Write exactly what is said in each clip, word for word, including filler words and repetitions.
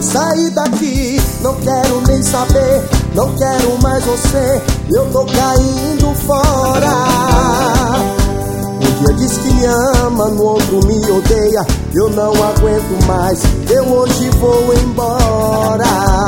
sair daqui, não quero nem saber, não quero mais você, eu tô caindo fora. Um dia diz que me ama, no outro me odeia, eu não aguento mais, eu hoje vou embora.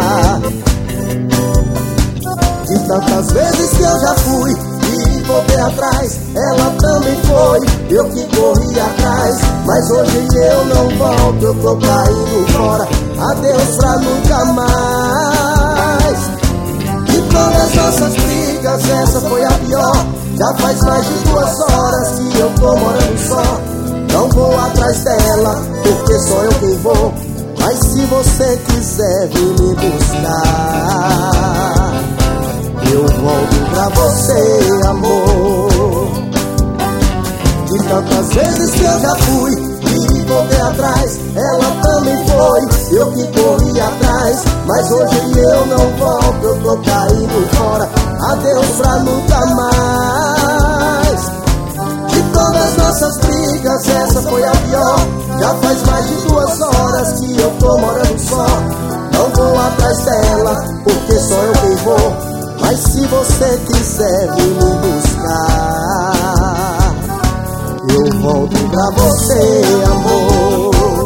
De tantas vezes que eu já fui e voltei atrás, ela também foi, eu que corri atrás, mas hoje eu não volto, eu tô caindo fora. Adeus pra nunca mais. De todas nossas brigas, essa foi a pior. Já faz mais de duas horas que eu tô morando só. Não vou atrás dela, porque sou eu quem vou, mas se você quiser vir me buscar, eu volto pra você, amor. De tantas vezes que eu já fui e voltei atrás, ela também foi, eu que corri atrás, mas hoje eu não volto, eu tô caindo fora. Adeus pra nunca mais. De todas nossas brigas, essa foi a pior. Já faz mais de duas horas que eu tô morando só. Não vou atrás dela, porque sou eu quem vou, mas se você quiser vir me buscar, eu volto pra você, amor.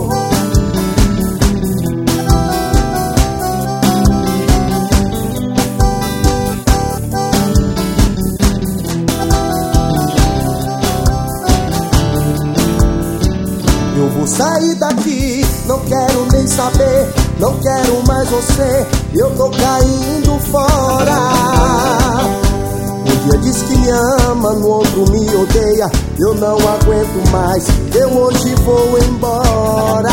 Eu vou sair daqui, não quero nem saber, não quero mais você, eu tô caindo fora. Um dia diz que me ama, no outro me odeia, eu não aguento mais, eu hoje vou embora.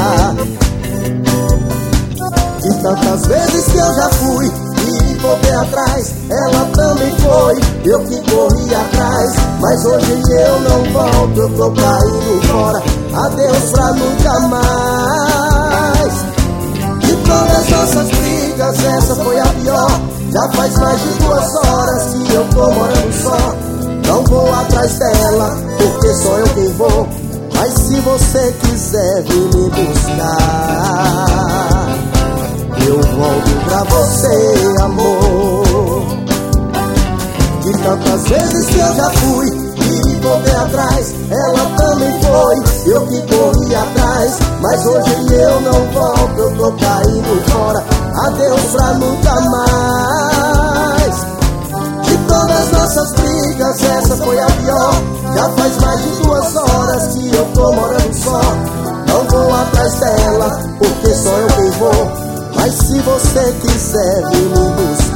De tantas vezes que eu já fui e voltei atrás, ela também foi, eu que corri atrás, mas hoje eu não volto, eu tô caindo fora. Adeus pra nunca mais. De todas nossas brigas, essa foi a pior. Já faz mais de duas horas que eu tô morando só. Não vou atrás dela, porque sou eu quem vou, mas se você quiser vir me buscar, eu volto pra você, amor. De tantas vezes que eu já fui e voltei atrás, ela também foi, eu que corri atrás, mas hoje eu não volto, eu tô caindo fora. Adeus pra nunca mais. De todas nossas brigas, essa foi a pior. Já faz mais de duas horas que eu tô morando só. Não vou atrás dela, porque sou eu quem vou, mas se você quiser vir me buscar,